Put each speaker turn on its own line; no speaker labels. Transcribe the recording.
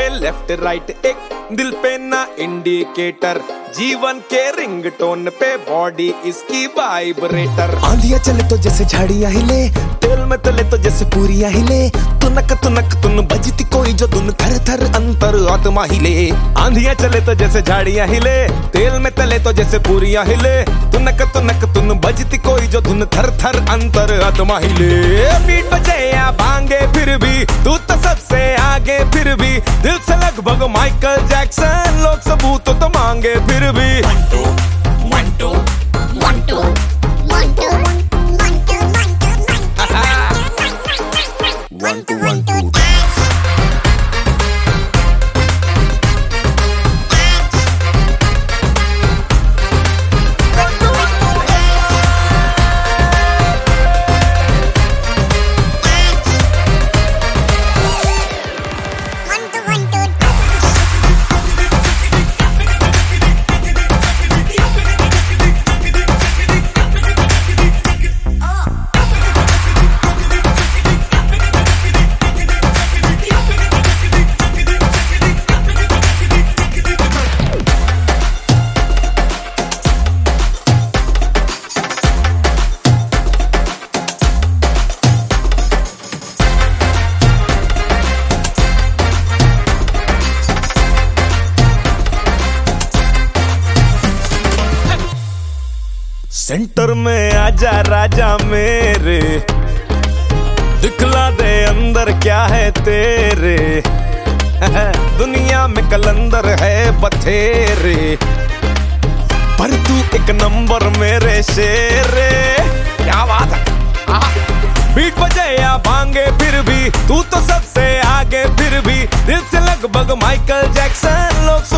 Left right एक, दिल पे ना इंडिकेटर, जीवन के रिंगटोन पे बॉडी इसकी वाइब्रेटर।
आंधियां चले तो जैसे झाड़ियां हिले, तेल में तले तो जैसे पूरियां हिले, तुनक तुन बजती कोई जो धुन, थर थर अंतर आत्मा हिले।
आंधियां चले तो जैसे झाड़ियां हिले, तेल में तले तो जैसे पूरियां हिले, तुनक तुन बजती कोई जो धुन, थर थर अंतर आत्मा हिले। बीट बजे या भांगे फिर भी तू तो सबसे आगे, फिर भी दिल से लगभग माइकल जैक्सन, लोग सबूत तो मांगे फिर भी।
One, two, one, two, one, two, one, two, one, two, one, two.
Centre में आजा राजा मेरे, दिखला दे अंदर क्या है तेरे, दुनिया में कलंदर है बथेरे, पर तू एक नंबर मेरे शेरे। क्या बात है। बीट बजे या भांगे फिर भी तू तो सबसे आगे, फिर भी दिल से लगभग माइकल जैक्सन, लोग